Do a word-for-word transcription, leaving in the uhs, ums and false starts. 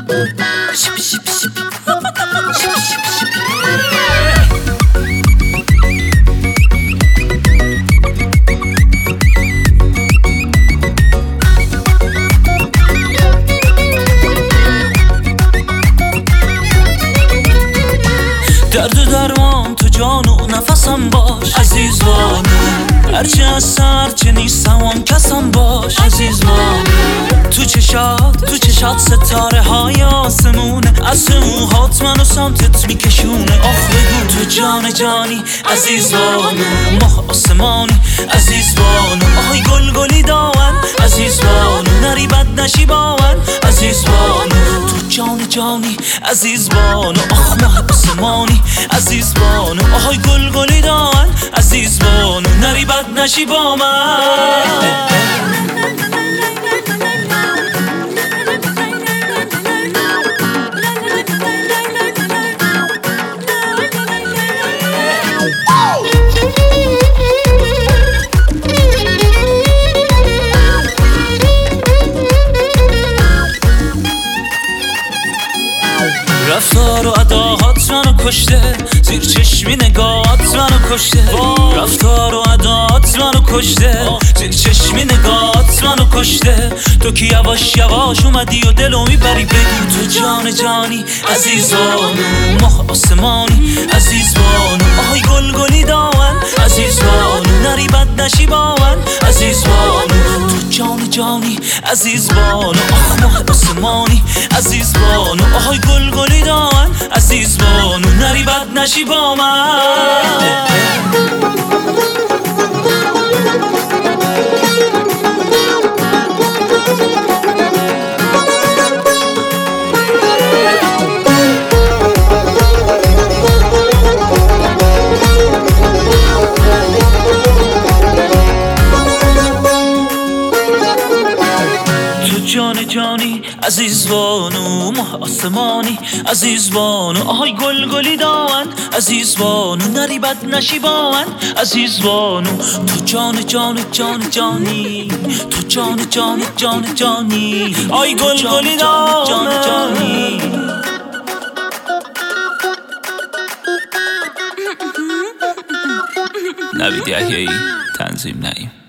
درد و درمان تو جان و نفسم باش عزیز بانو، هرچه هست هرچه نیستم آن کسم باش عزیز بانو. تو چشات تو چشات ستاره های آسمونه، از موهات منو سمتت میکشونه. آخ بگو تو جان جانی عزیز بانو، ماه آسمانی عزیز بانو. آهای گل گلی داون عزیز بانو، نری بد نشی باون عزیز بانو. تو جان جانی عزیز بانو، آخ ماه آسمانی عزیز بانو. آهای گل گلی داون عزیز بانو، نری بد نشی با من. رفتار و اداهات منو کشته، زیر چشمی نگاهات منو کشته. رفتار و اداهات منو کشته، زیر چشمی نگاهات منو کشته. تو که یواش یواش اومدی و دلو میبری. بگو تو جان جانی عزیز بانو، ماه آسمانی عزیز بانو. آهای گل گلی داون عزیز بانو، نری بد نشی باون عزیز بانو. تو جان جانی عزیز بانو، آخ ماه آسمانی عزیز بانو. آهای گل گلی داون عزیز بانو، نری بد نشی با من. جان جانی عزیز بانو، ماه آسمانی عزیز بانو. آهای گل گلی داون عزیز بانو، نری بد نشی با من عزیز بانو. تو جان جان جان جانی، تو جان جان جان جانی. آی گل گلی داون جان جانی. نوید یحیایی، تنظیم نعیم.